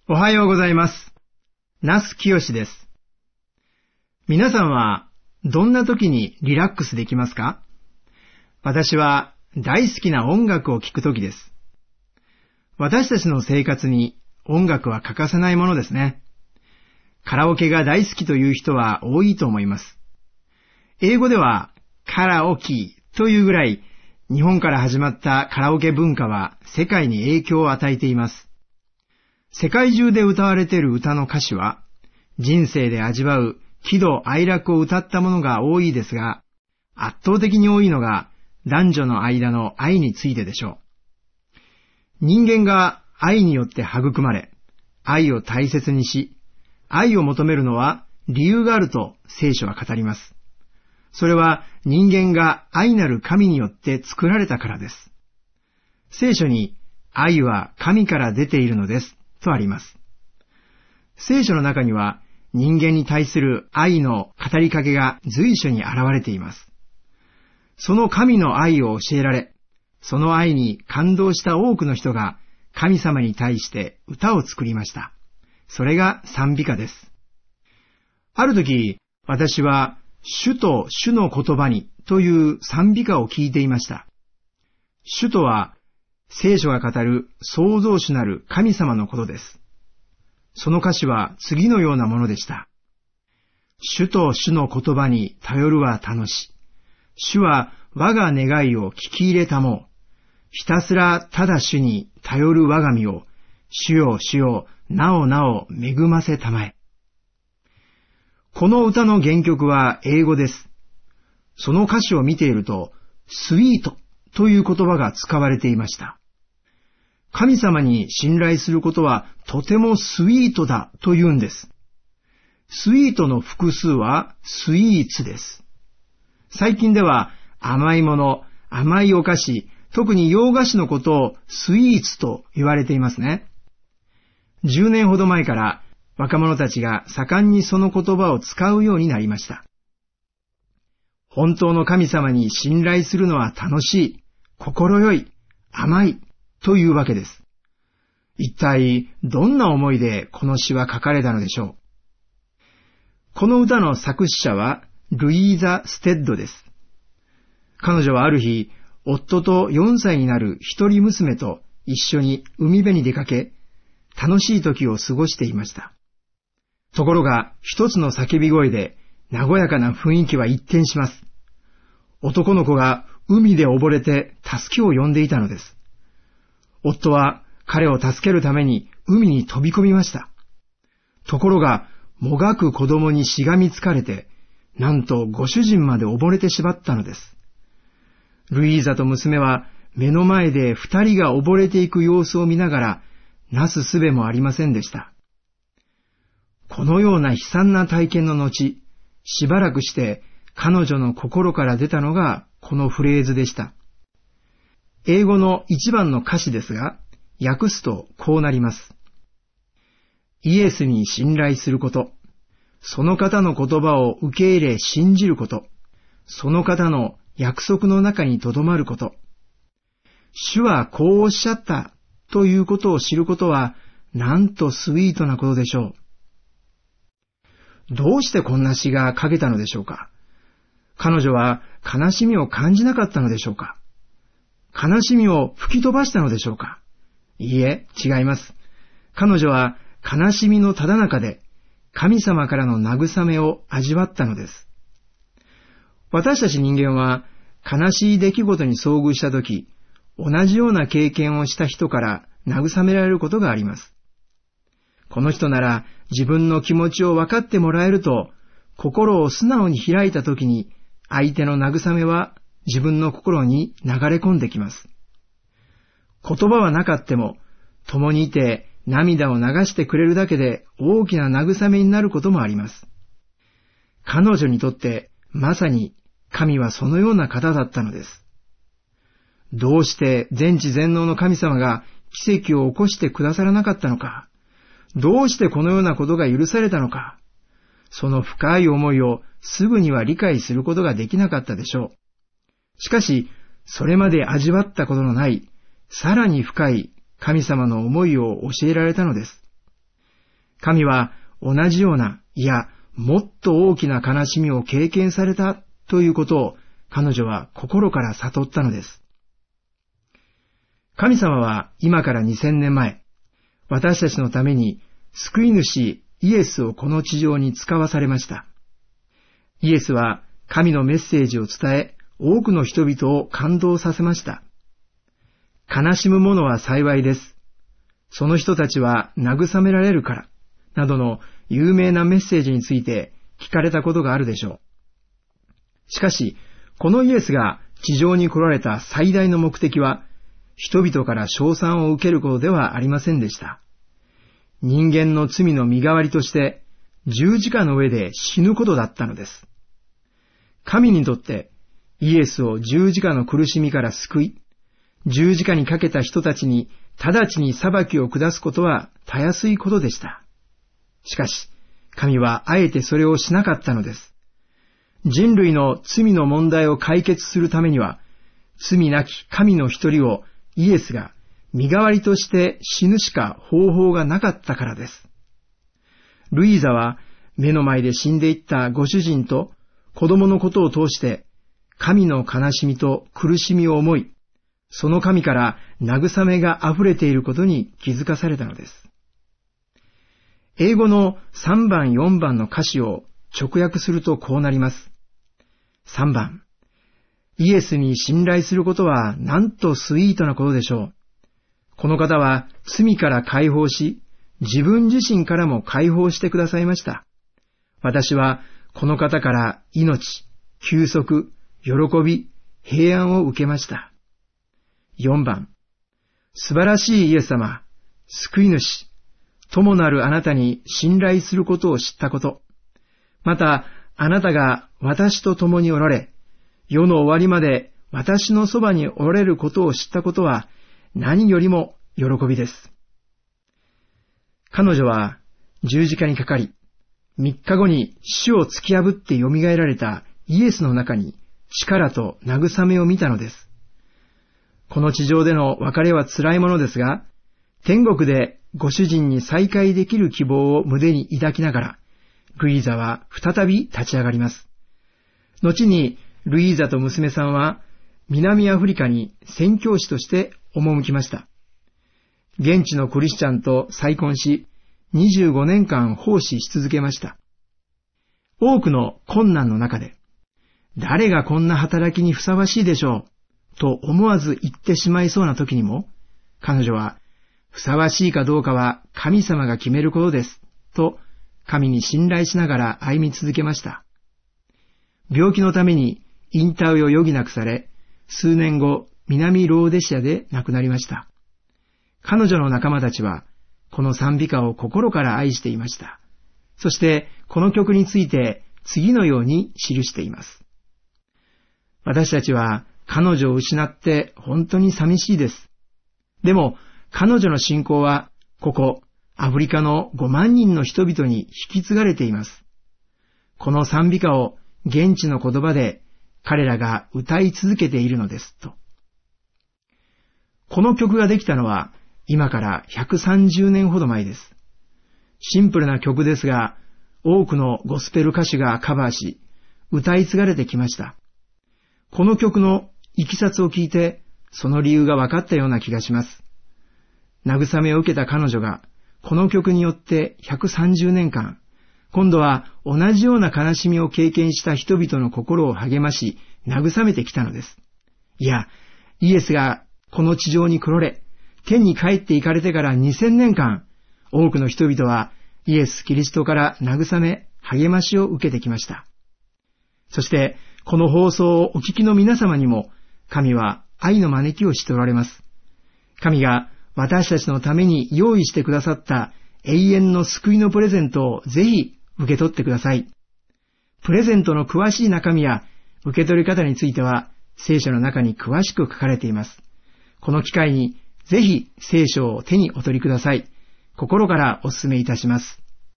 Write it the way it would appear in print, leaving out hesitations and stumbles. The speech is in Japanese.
おはようございます。那須清です。皆さんはどんな時にリラックスできますか？私は大好きな音楽を聴く時です。私たちの生活に音楽は欠かせないものですね。カラオケが大好きという人は多いと思います。英語ではカラオケというぐらい、日本から始まったカラオケ文化は世界に影響を与えています。世界中で歌われている歌の歌詞は、人生で味わう喜怒哀楽を歌ったものが多いですが、圧倒的に多いのが男女の間の愛についてでしょう。人間が愛によって育まれ、愛を大切にし、愛を求めるのは理由があると聖書は語ります。それは人間が愛なる神によって作られたからです。聖書に愛は神から出ているのですとあります。聖書の中には人間に対する愛の語りかけが随所に現れています。その神の愛を教えられ、その愛に感動した多くの人が神様に対して歌を作りました。それが賛美歌です。ある時、私は主と主の言葉にという賛美歌を聞いていました。主とは聖書が語る創造主なる神様のことです。その歌詞は次のようなものでした。主と主の言葉に頼るは楽し。主は我が願いを聞き入れたもう。ひたすらただ主に頼る我が身を、主よ主よ、なおなお恵ませたまえ。この歌の原曲は英語です。その歌詞を見ていると、スイートという言葉が使われていました。神様に信頼することはとてもスイートだと言うんです。スイートの複数はスイーツです。最近では甘いもの、甘いお菓子、特に洋菓子のことをスイーツと言われていますね。10年ほど前から若者たちが盛んにその言葉を使うようになりました。本当の神様に信頼するのは楽しい、心よい、甘いというわけです。一体どんな思いでこの詩は書かれたのでしょう。この歌の作詞者はルイーザ・ステッドです。彼女はある日、夫と4歳になる一人娘と一緒に海辺に出かけ、楽しい時を過ごしていました。ところが一つの叫び声で和やかな雰囲気は一変します。男の子が海で溺れて助けを呼んでいたのです。夫は彼を助けるために海に飛び込みました。ところがもがく子供にしがみつかれて、なんとご主人まで溺れてしまったのです。ルイーザと娘は目の前で二人が溺れていく様子を見ながら、なすすべもありませんでした。このような悲惨な体験の後、しばらくして彼女の心から出たのがこのフレーズでした。英語の一番の歌詞ですが、訳すとこうなります。イエスに信頼すること、その方の言葉を受け入れ信じること、その方の約束の中にとどまること、主はこうおっしゃったということを知ることは、なんとスイートなことでしょう。どうしてこんな詩が書けたのでしょうか。彼女は悲しみを感じなかったのでしょうか。悲しみを吹き飛ばしたのでしょうか。いいえ、違います。彼女は悲しみのただ中で神様からの慰めを味わったのです。私たち人間は悲しい出来事に遭遇したとき、同じような経験をした人から慰められることがあります。この人なら自分の気持ちを分かってもらえると、心を素直に開いたときに、相手の慰めは自分の心に流れ込んできます。言葉はなかっても、共にいて涙を流してくれるだけで大きな慰めになることもあります。彼女にとってまさに神はそのような方だったのです。どうして全知全能の神様が奇跡を起こしてくださらなかったのか。どうしてこのようなことが許されたのか。その深い思いをすぐには理解することができなかったでしょう。しかし、それまで味わったことのない、さらに深い神様の思いを教えられたのです。 神は同じような、いや、もっと大きな悲しみを経験されたということを彼女は心から悟ったのです。神様は今から2000年前、私たちのために救い主イエスをこの地上に使わされました。イエスは神のメッセージを伝え、多くの人々を感動させました。悲しむ者は幸いです。その人たちは慰められるから、などの有名なメッセージについて聞かれたことがあるでしょう。しかし、このイエスが地上に来られた最大の目的は、人々から称賛を受けることではありませんでした。人間の罪の身代わりとして、十字架の上で死ぬことだったのです。神にとって、イエスを十字架の苦しみから救い、十字架にかけた人たちに直ちに裁きを下すことはたやすいことでした。しかし、神はあえてそれをしなかったのです。人類の罪の問題を解決するためには、罪なき神の一人をイエスが身代わりとして死ぬしか方法がなかったからです。ルイーザは目の前で死んでいったご主人と子供のことを通して神の悲しみと苦しみを思い、その神から慰めが溢れていることに気づかされたのです。英語の3番4番の歌詞を直訳するとこうなります。3番、イエスに信頼することはなんとスイートなことでしょう。この方は罪から解放し、自分自身からも解放してくださいました。私はこの方から命、休息、喜び、平安を受けました。4番、素晴らしいイエス様、救い主、友なるあなたに信頼することを知ったこと、またあなたが私と共におられ、世の終わりまで私のそばにおられることを知ったことは何よりも喜びです。彼女は十字架にかかり、3日後に死を突き破って蘇られたイエスの中に力と慰めを見たのです。この地上での別れは辛いものですが、天国でご主人に再会できる希望を胸に抱きながら、ルイーザは再び立ち上がります。後にルイーザと娘さんは南アフリカに宣教師として赴きました。現地のクリスチャンと再婚し、25年間奉仕し続けました。多くの困難の中で、誰がこんな働きにふさわしいでしょうと思わず言ってしまいそうな時にも、彼女はふさわしいかどうかは神様が決めることですと神に信頼しながら歩み続けました。病気のために引退を余儀なくされ、数年後南ローデシアで亡くなりました。彼女の仲間たちはこの賛美歌を心から愛していました。そしてこの曲について次のように記しています。私たちは彼女を失って本当に寂しいです。でも彼女の信仰はここアフリカの5万人の人々に引き継がれています。この賛美歌を現地の言葉で彼らが歌い続けているのですと。この曲ができたのは今から130年ほど前です。シンプルな曲ですが、多くのゴスペル歌手がカバーし、歌い継がれてきました。この曲のいきさつを聞いて、その理由が分かったような気がします。慰めを受けた彼女が、この曲によって130年間、今度は同じような悲しみを経験した人々の心を励まし、慰めてきたのです。いや、イエスがこの地上に来られ、天に帰って行かれてから2000年間、多くの人々はイエス・キリストから慰め、励ましを受けてきました。そして、この放送をお聞きの皆様にも、神は愛の招きをしておられます。神が私たちのために用意してくださった永遠の救いのプレゼントをぜひ受け取ってください。プレゼントの詳しい中身や受け取り方については聖書の中に詳しく書かれています。この機会にぜひ聖書を手にお取りください。心からお勧めいたします。